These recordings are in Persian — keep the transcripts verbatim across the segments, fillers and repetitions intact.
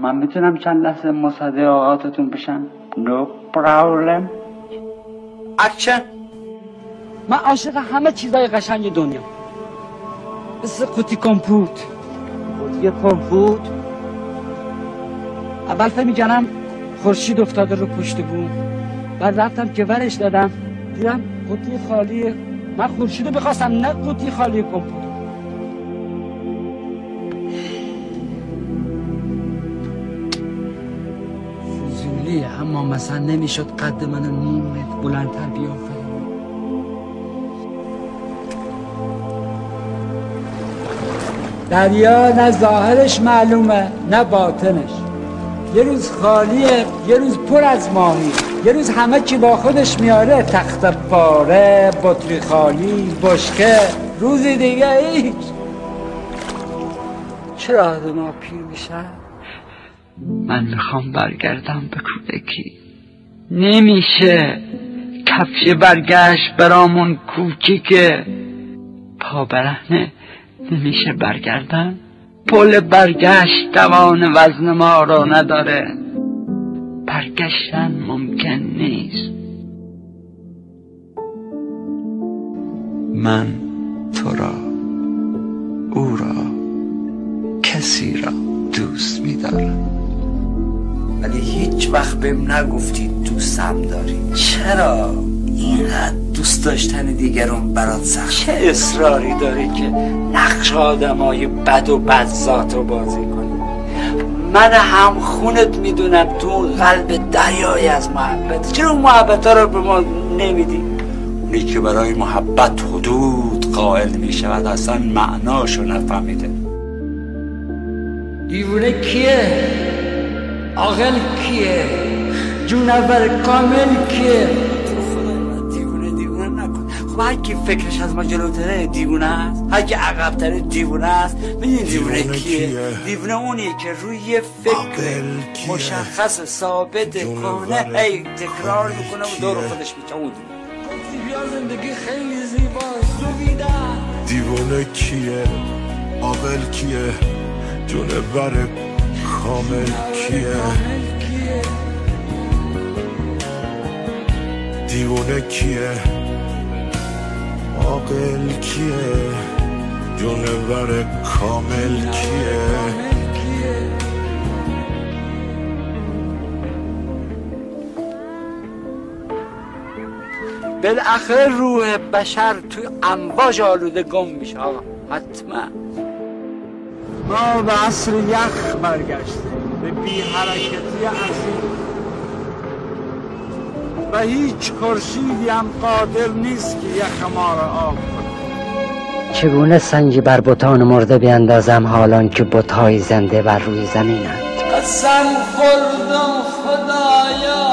من میتونم چند لحظه مصاحبه آقاتون بشم؟ نو پرابلم. اکشن. من عاشق همه چیزای قشنگ دنیا، مثل قوطی کمپوت. قوطی کمپوت اول فهم می‌کنم خورشید افتاده رو پشت بوم، بعد رفتم که ورش دادم دیدم قوطی خالیه. من خورشید رو بخواستم، نه قوطی خالی کمپوت. فضولیه، اما مثلا نمیشد قد من نیم متر بلندتر بیافریم. دریا نه ظاهرش معلومه نه باطنش. یه روز خالیه، یه روز پر از ماهی، یه روز همه چی با خودش میاره، تخت پاره، بطری خالی، بشکه. روز دیگه هیچ. چرا آدم ها پیر میشن؟ من میخوام برگردم به کودکی. نمیشه. کفش برگشت برامون کوچیکه. پا برهنه. نمیشه برگردن. پل برگشت توان وزن ما رو نداره. برگشتن ممکن نیست. من تو را، او را، کسی را دوست می‌دارم، ولی هیچ وقت بهم نگفتی دوستم داری. چرا اینقدر دوست داشتن دیگرون برات سخت؟ چه اصراری داری که نقش آدمای بد و بدذات رو بازی کنی؟ من هم خونت میدونم تو قلب دریای از محبت. چرا اون محبت ها رو به ما نمیدی؟ اونی که برای محبت حدود قائل میشود اصلا معناشو نفهمیده. دیوونه کیه؟ عاقل کیه؟ جونور کامل کیه؟ دیوونه دیوونه نکن. خب هر کی فکرش از ما جلوتره دیوونه است، هر کی عقب‌تره دیوونه است. ببین دیوونه کیه؟ دیوونه اونیه که روی فکر مشخص ثابت کنه هی تکرار میکنه و دور خودش میچود. زندگی خیلی زیباست. دیوونه کیه؟ عاقل کیه؟ جونور کامل کیه؟ دیوونه کیه؟ عاقل کیه؟ جونور کامل کیه؟ بالاخره روح بشر توی امواج آلوده گم میشه آقا. حتما ما به عصر یخ برگشتیم، به بی حرکتی عظیم، و هیچ خورشیدی هم قادر نیست که یخ ما را آب کنه. چگونه سنگی بر بتان مرده بیندازم حالان که بت‌های زنده بر روی زمینند؟ قسم خوردم خدایا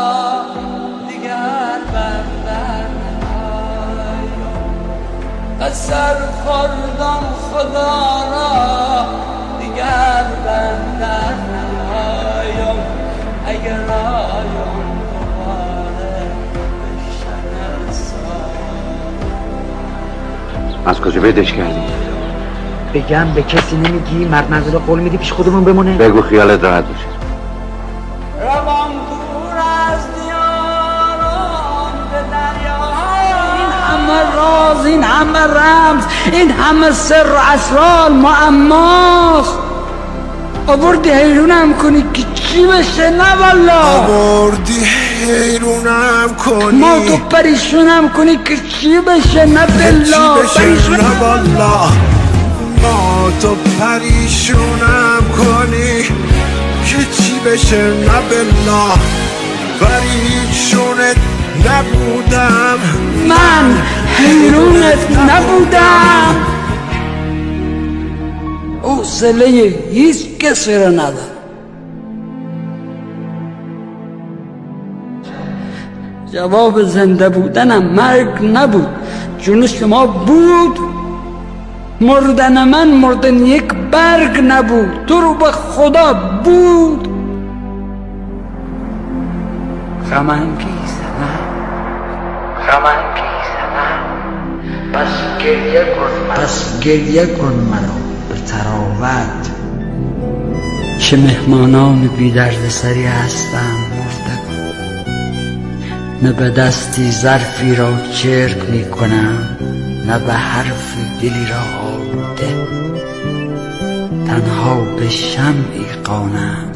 دیگر بردر نهایم. قسم خوردم خدا را دیگر بردر نهایم. اگر آیم دوباره بشن از کجا پیداش کردی؟ بگم به کسی نمیگی؟ مرد مرد قول میدی پیش خودمون بمونه؟ بگو خیالت راحت باشه. روان دور از دیاران به دریاها، این همه راز، این همه رمز، این همه سر و اسرار معماست. آوردی حیرونم کنی که چی بشه؟ نه والا. آوردی حیرونم کنی ما تو پریشونم کنی که چی بشه؟ نه بالله. چی بشه؟ نه والا. ما تو پریشونم کنی که چی بشه؟ نه بالله. پریشونت نبودم، من حیرونت نبودم. حوصله هیچ کسی رو ندارم. جواب زنده بودنم مرگ نبود. جون شما بود، مردن من مردن یک برگ نبود. تو رو به خدا بود. غم‌انگیزم غم‌انگیزم پس گریه کن مرا، پس گریه کن مرا به تراوت. چه مهمانان بی درد سری هستند مردگان. نه به دستی ظرفی را چرک می کنم، نه به حرف دلی را آلوده، تنها به شمعی قانم